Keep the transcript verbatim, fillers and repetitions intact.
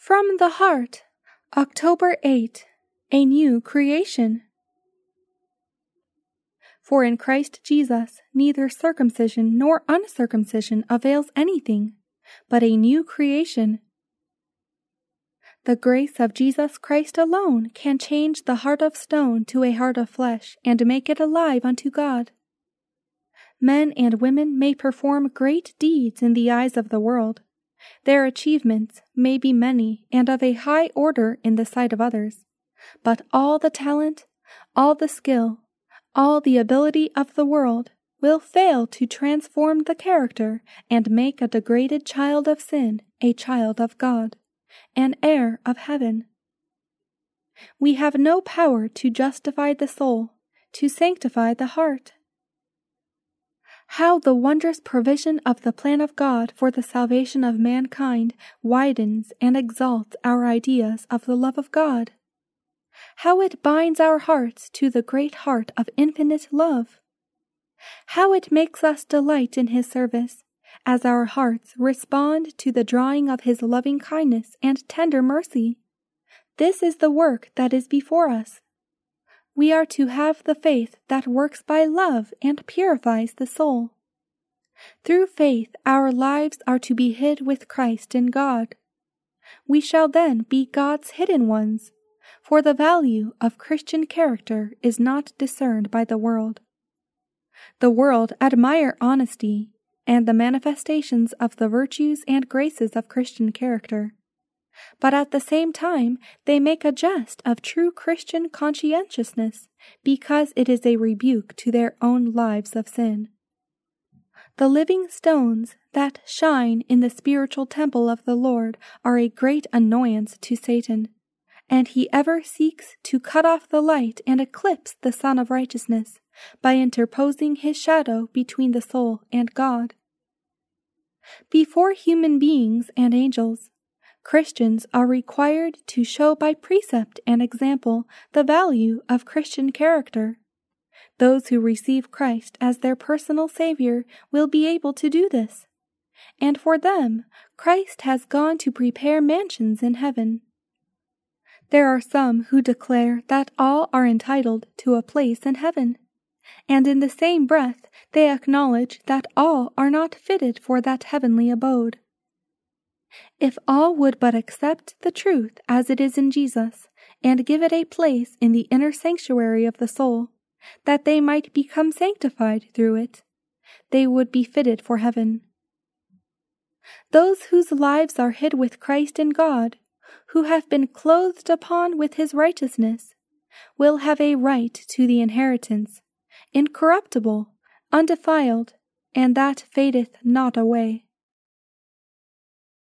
From the Heart, October eighth, A New Creation. For in Christ Jesus neither circumcision nor uncircumcision avails anything, but a new creation. The grace of Jesus Christ alone can change the heart of stone to a heart of flesh and make it alive unto God. Men and women may perform great deeds in the eyes of the world. Their achievements may be many and of a high order in the sight of others, but all the talent, all the skill, all the ability of the world will fail to transform the character and make a degraded child of sin a child of God, an heir of heaven. We have no power to justify the soul, to sanctify the heart. How the wondrous provision of the plan of God for the salvation of mankind widens and exalts our ideas of the love of God! How it binds our hearts to the great heart of infinite love! How it makes us delight in His service, as our hearts respond to the drawing of His loving kindness and tender mercy! This is the work that is before us. We are to have the faith that works by love and purifies the soul. Through faith our lives are to be hid with Christ in God. We shall then be God's hidden ones, for the value of Christian character is not discerned by the world. The world admire honesty and the manifestations of the virtues and graces of Christian character, but at the same time they make a jest of true Christian conscientiousness because it is a rebuke to their own lives of sin. The living stones that shine in the spiritual temple of the Lord are a great annoyance to Satan, and he ever seeks to cut off the light and eclipse the Sun of Righteousness by interposing his shadow between the soul and God. Before human beings and angels, Christians are required to show by precept and example the value of Christian character. Those who receive Christ as their personal Savior will be able to do this, and for them Christ has gone to prepare mansions in heaven. There are some who declare that all are entitled to a place in heaven, and in the same breath they acknowledge that all are not fitted for that heavenly abode. If all would but accept the truth as it is in Jesus, and give it a place in the inner sanctuary of the soul, that they might become sanctified through it, they would be fitted for heaven. Those whose lives are hid with Christ in God, who have been clothed upon with His righteousness, will have a right to the inheritance, incorruptible, undefiled, and that fadeth not away.